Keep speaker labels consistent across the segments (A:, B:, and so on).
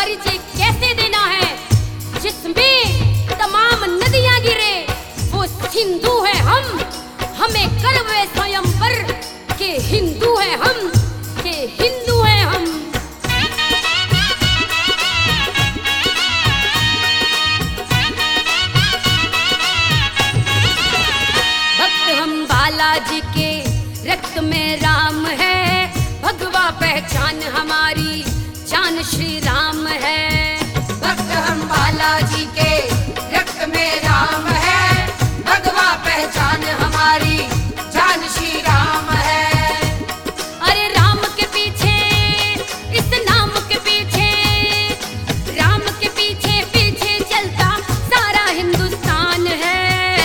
A: परिचय कैसे देना है? जिसमें तमाम नदियां गिरे वो सिंधु है हम, हमें गर्व है स्वयं पर के हिंदू है हम, के हिंदू है हम। भक्त हम बालाजी के, रक्त में राम है, भगवा पहचान हमारी, जान श्री राम है।
B: भक्त हम बालाजी के, रक्त में राम है, भगवा पहचान हमारी, जान श्री राम है।
A: अरे राम के पीछे, इस नाम के पीछे, राम के पीछे पीछे चलता सारा हिंदुस्तान है।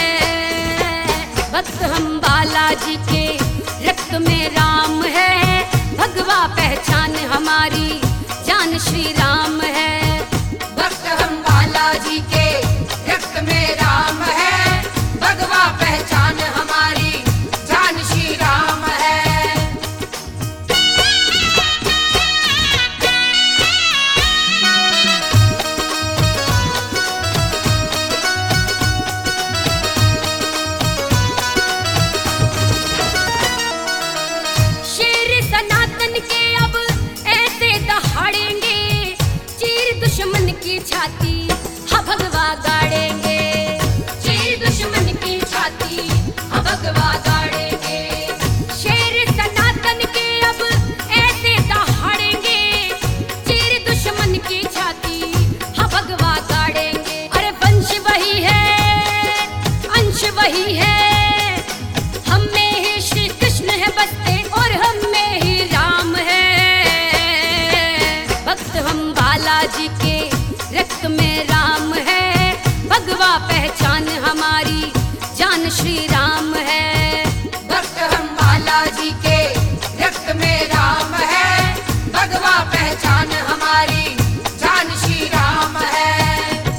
A: भक्त हम बालाजी के, रक्त में राम है, भगवा पहचान हमारी, जान श्री राम है।
B: भक्त हम बालाजी के, रक्त में राम है, भगवा पहचान हमारी, जान श्री राम है।
A: शेर सनातन के अब ऐसे दहाड़ेंगे, चीर दुश्मन की छाती हा भगवा गाड़ेंगे,
B: चीर दुश्मन की छाती हम भगवा गाड़ेंगे।
A: शेर सनातन के अब ऐसे दहाड़ेंगे, चीर दुश्मन की छाती हा भगवा गाड़ेंगे। अरे वंश वही है, अंश वही है, हम में ही श्री कृष्ण है बसते और हम में ही राम है। भक्त हम बालाजी के, रक्त में राम है, भगवा पहचान हमारी, जान श्री राम है।
B: भक्त हम बालाजी के, रक्त में राम है, भगवा पहचान हमारी, जान श्री राम है।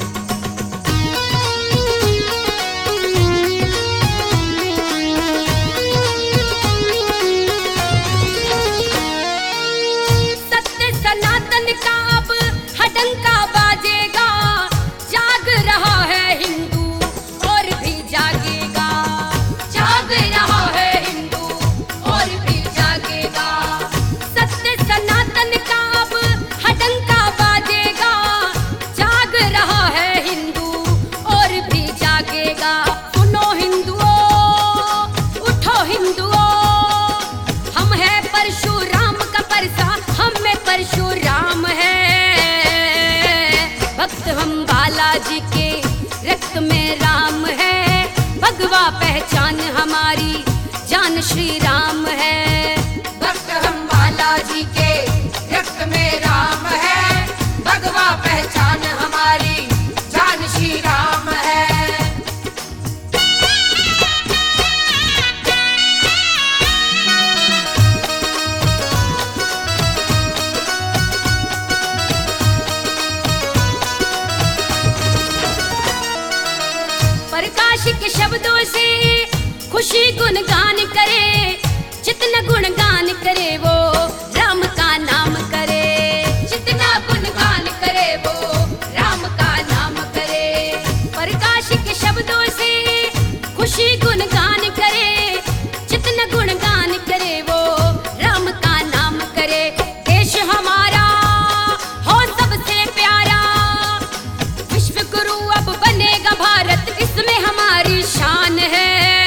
A: सत्य सनातन का अब हडंका बाजेगा, जाग रहा है हिंदू और भी जागेगा,
B: जाग रहा है हिंदू और भी जागेगा।
A: सत्य सनातन का अब हडंका बाजेगा, जाग रहा है हिंदू और भी जागेगा। सुनो हिंदुओं, उठो हिंदुओं, हम है परशुराम का परसा, हम में परशुराम है। भक्त हम बालाजी के, रक्त में राम है, भगवा पहचान हमारी, जान श्री राम है।
B: भक्त हम बालाजी के, रक्त में राम है, भगवा पहचान हमारी, जान श्री राम है।
A: प्रकाश के शब्दों से खुशी गुणगान करे, जितना गुणगान करे वो राम का नाम करे,
B: जितना गुणगान करे वो राम का नाम करे।
A: प्रकाश के शब्दों से खुशी गुणगान करे, जितना गुणगान करे वो राम का नाम करे। देश हमारा हो सबसे प्यारा, विश्व गुरु अब बनेगा भारत, इसमें हमारी शान है।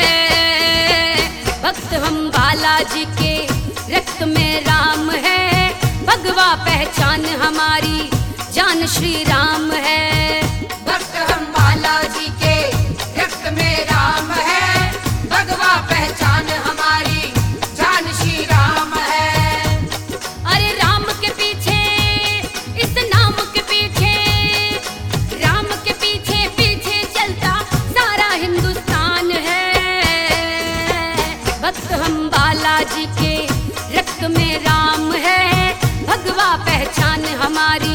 A: भक्त हम बालाजी के, रक्त में राम है, भगवा पहचान हमारी, जान श्री राम है।
B: भक्त हम बालाजी के, रक्त में राम है, भगवा पहचान हमारी, जान श्री राम है।
A: अरे राम के पीछे, इस नाम के पीछे, राम के पीछे पीछे चलता सारा हिंदुस्तान है। भक्त हम बालाजी के, रक्त में राम है, भगवा पहचान हमारी,